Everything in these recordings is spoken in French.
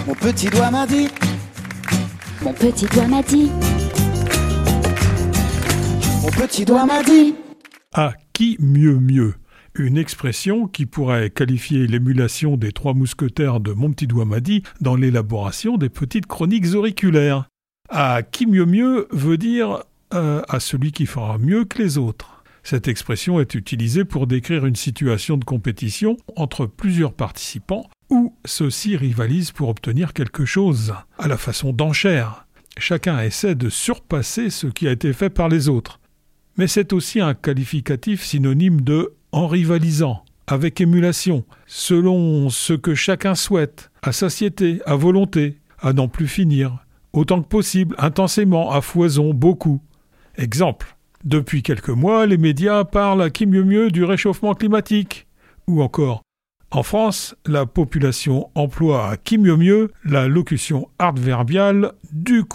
Mon petit doigt m'a dit. Mon petit doigt m'a dit. Mon petit doigt m'a dit. À qui mieux? Une expression qui pourrait qualifier l'émulation des trois mousquetaires de Mon petit doigt m'a dit dans l'élaboration des petites chroniques auriculaires. À qui mieux veut dire à celui qui fera mieux que les autres. Cette expression est utilisée pour décrire une situation de compétition entre plusieurs participants où ceux-ci rivalisent pour obtenir quelque chose, à la façon d'enchères. Chacun essaie de surpasser ce qui a été fait par les autres. Mais c'est aussi un qualificatif synonyme de « en rivalisant », avec émulation, selon ce que chacun souhaite, à satiété, à volonté, à n'en plus finir, autant que possible, intensément, à foison, beaucoup. Exemple. Depuis quelques mois, les médias parlent à qui mieux du réchauffement climatique. Ou encore, en France, la population emploie à qui mieux la locution adverbiale « du coup ».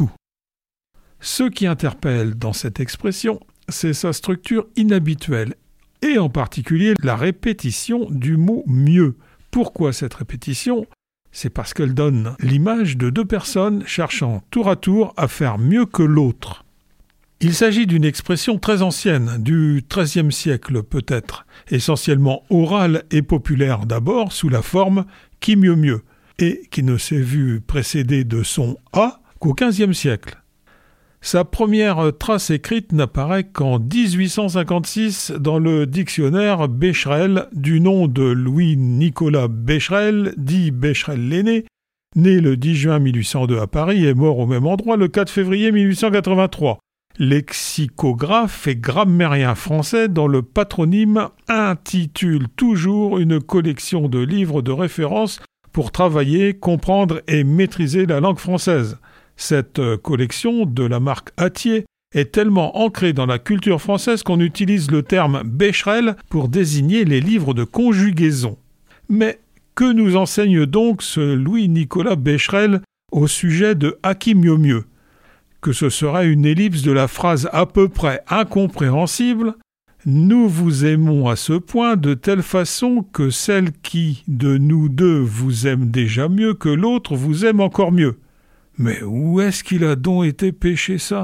Ce qui interpelle dans cette expression, c'est sa structure inhabituelle, et en particulier la répétition du mot « mieux ». Pourquoi cette répétition ? C'est parce qu'elle donne l'image de deux personnes cherchant tour à tour à faire mieux que l'autre. Il s'agit d'une expression très ancienne, du XIIIe siècle peut-être, essentiellement orale et populaire d'abord sous la forme « qui mieux » et qui ne s'est vue précédée de son « a » qu'au XVe siècle. Sa première trace écrite n'apparaît qu'en 1856 dans le dictionnaire Becherel du nom de Louis-Nicolas Becherel, dit Becherel l'aîné, né le 10 juin 1802 à Paris et mort au même endroit le 4 février 1883. Lexicographe et grammairien français dont le patronyme intitule toujours une collection de livres de référence pour travailler, comprendre et maîtriser la langue française. Cette collection de la marque Hatier est tellement ancrée dans la culture française qu'on utilise le terme Becherel pour désigner les livres de conjugaison. Mais que nous enseigne donc ce Louis-Nicolas Becherel au sujet de « à qui mieux » ? Que ce serait une ellipse de la phrase à peu près incompréhensible « Nous vous aimons à ce point de telle façon que celle qui, de nous deux, vous aime déjà mieux que l'autre vous aime encore mieux. » Mais où est-ce qu'il a donc été pêché ça ?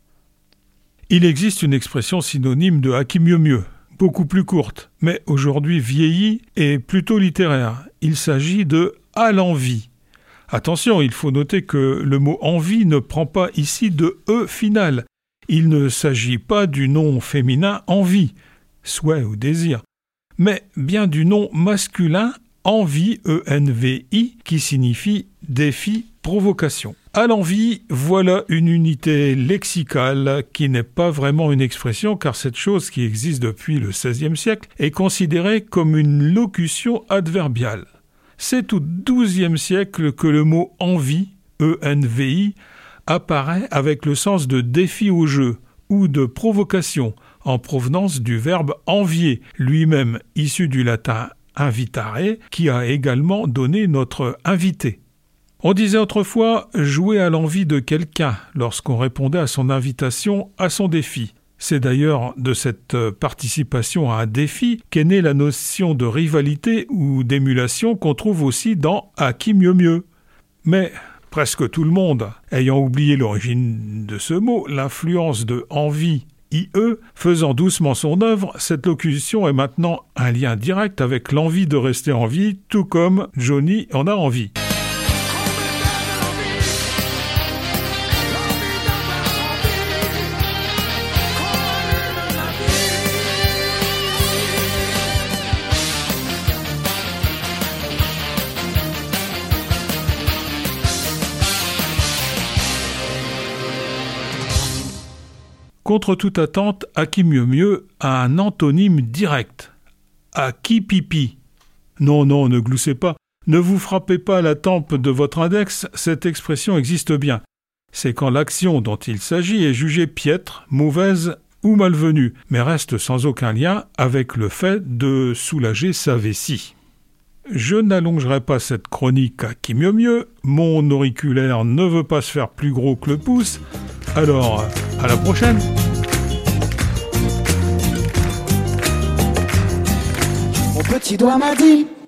Il existe une expression synonyme de « à qui mieux », beaucoup plus courte, mais aujourd'hui vieillie et plutôt littéraire. Il s'agit de « à l'envi ». Attention, il faut noter que le mot « envie » ne prend pas ici de « e » final. Il ne s'agit pas du nom féminin « envie », souhait ou désir, mais bien du nom masculin « envie », E-N-V-I, qui signifie « défi », provocation. À l'envie, voilà une unité lexicale qui n'est pas vraiment une expression car cette chose qui existe depuis le XVIe siècle est considérée comme une locution adverbiale. C'est au XIIe siècle que le mot « envie », E-N-V-I, apparaît avec le sens de défi au jeu ou de provocation en provenance du verbe « envier », lui-même issu du latin « invitare », qui a également donné notre « invité ». On disait autrefois « jouer à l'envie de quelqu'un » lorsqu'on répondait à son invitation, à son défi. C'est d'ailleurs de cette participation à un défi qu'est née la notion de rivalité ou d'émulation qu'on trouve aussi dans « à qui mieux ». Mais presque tout le monde, ayant oublié l'origine de ce mot, l'influence de « envie » IE, faisant doucement son œuvre, cette locution est maintenant un lien direct avec l'envie de rester en vie, tout comme Johnny en a envie. Contre toute attente, à qui mieux a un antonyme direct. À qui pipi. Non, ne gloussez pas. Ne vous frappez pas à la tempe de votre index, cette expression existe bien. C'est quand l'action dont il s'agit est jugée piètre, mauvaise ou malvenue, mais reste sans aucun lien avec le fait de soulager sa vessie. Je n'allongerai pas cette chronique à qui mieux, mon auriculaire ne veut pas se faire plus gros que le pouce, alors à la prochaine. Mon petit doigt m'a dit.